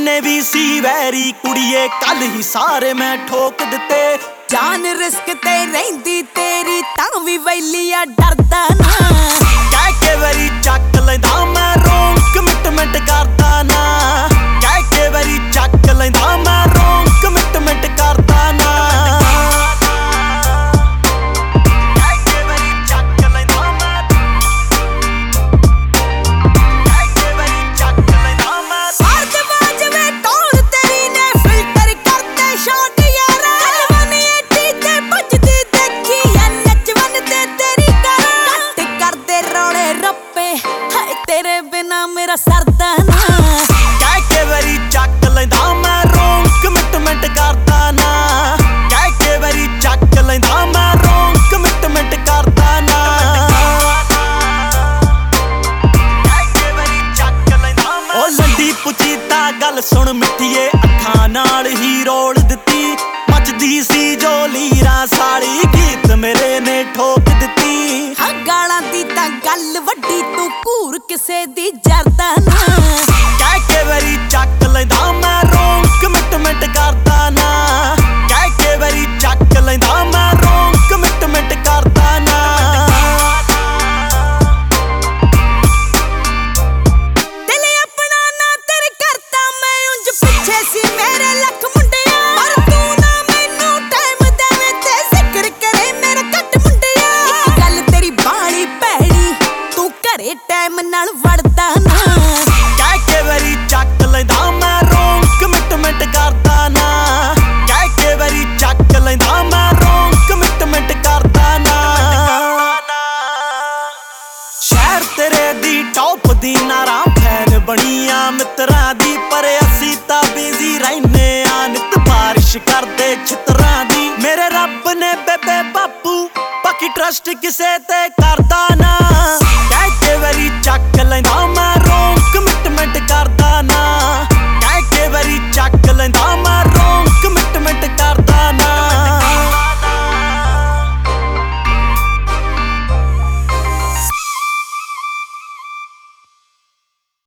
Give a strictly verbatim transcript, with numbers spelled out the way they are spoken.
जिन्ने भी सी वैरी कुड़िए कल ही सारे मैं ठोक दिते। जान रिस्क ते रहिंदी तेरी तां भी वैलिया डरदा ना। कह के वरी चक लैंदा मैं रोंग कमिटमेंट करदा ना। कह के वरी चक लैंदा मैं रोंग कमिटमेंट करदा ना। तेरे बिना मेरा सरदा ना। कह के वरी चक लैंदा मैं रोंग कमिटमेंट करदा ना। कह के वरी चक लैंदा मैं रोंग कमिटमेंट करदा ना। कह के वरी चक लैंदा मैं ओ लंडी पुची तां गल सुन मिठीए अखां नाल ही रोल दित्ती। मचदी सी जो लीरां साली गीत मेरे ने ठोक दित्ती। हाँ गालां दी तां गल वड्डी तू घूर किसे दी जरदा ना। कह के वरी चक लैंदा मैं रोंग कमिटमेंट करदा ना। कह के वरी चक लैंदा मैं रोंग कमिटमेंट करदा ना। दिल अपना ना तेरे करता मैं उंज पिछे सी मेरे लख मुंडिया। पर तू ना मैनू टाइम देवे ते जिक्र करे मेरे घट मुंडिया। एक गल तेरी बाली भैड़ी तू घरे टाइम नाल वड़दा ना। कह के वरी चक लैंदा मैं रोंग कमिटमेंट करदा ना। कह के वरी चक लैंदा मैं रोंग कमिटमेंट करदा ना। शहर तेरे दी टॉप दी नारा फैन बनिया मित्रां दी। पर असी तां बिजी रहिने आ नित बारिश करदे छितरां दी। मेरे रब ने बेबे बापू बाकी ट्रस्ट किसे ते करदा ना। कह के वरी चक लैंदा मैं रोंग